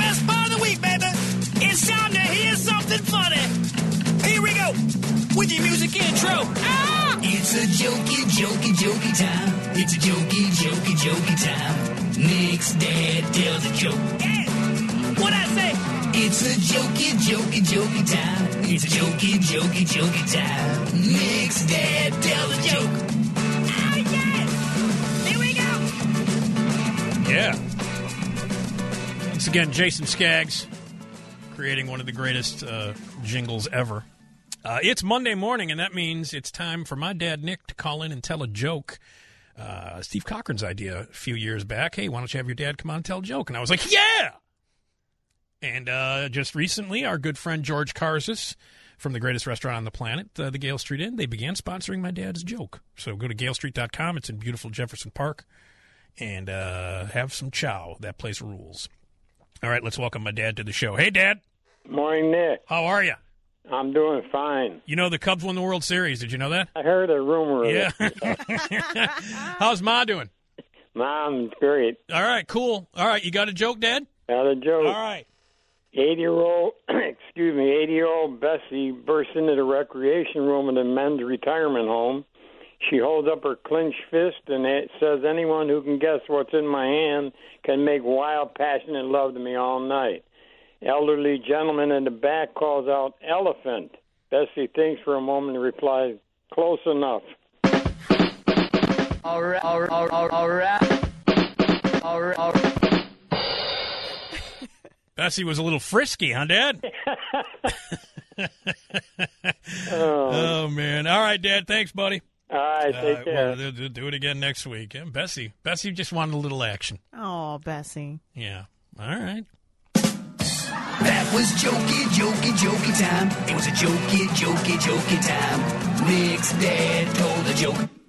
best part of the week, baby. It's time to hear something funny. Here we go with your music intro. Ah! It's a jokey time. It's a jokey time. Nick's dad tells a joke. Yeah. What'd I say? It's a jokey time. It's a jokey time. Nick's dad tells a joke. Oh, yeah! Here we go! Yeah. Once again, Jason Skaggs creating one of the greatest jingles ever. It's Monday morning, and that means it's time for my dad, Nick, to call in and tell a joke. Steve Cochran's idea a few years back, hey, why don't you have your dad come on and tell a joke? And I was like, yeah! And just recently, our good friend George Karzis from the greatest restaurant on the planet, the Gale Street Inn, they began sponsoring my dad's joke. So go to galestreet.com. It's in beautiful Jefferson Park. And have some chow. That place rules. All right, let's welcome my dad to the show. Hey, Dad. Morning, Nick. How are you? I'm doing fine. You know the Cubs won the World Series. Did you know that? I heard a rumor of it. How's Ma doing? Mom's great. All right, cool. All right, you got a joke, Dad? Got a joke. All right. 80-year-old Bessie bursts into the recreation room in the men's retirement home. She holds up her clenched fist and it says, anyone who can guess what's in my hand can make wild, passionate love to me all night. Elderly gentleman in the back calls out, elephant. Bessie thinks for a moment and replies, close enough. All right. Bessie was a little frisky, huh, Dad? Oh, man. All right, Dad. Thanks, buddy. All right, take care. We'll do it again next week. Yeah, Bessie just wanted a little action. Oh, Bessie. Yeah. All right. That was jokey time. It was a jokey time. Nick's dad told a joke.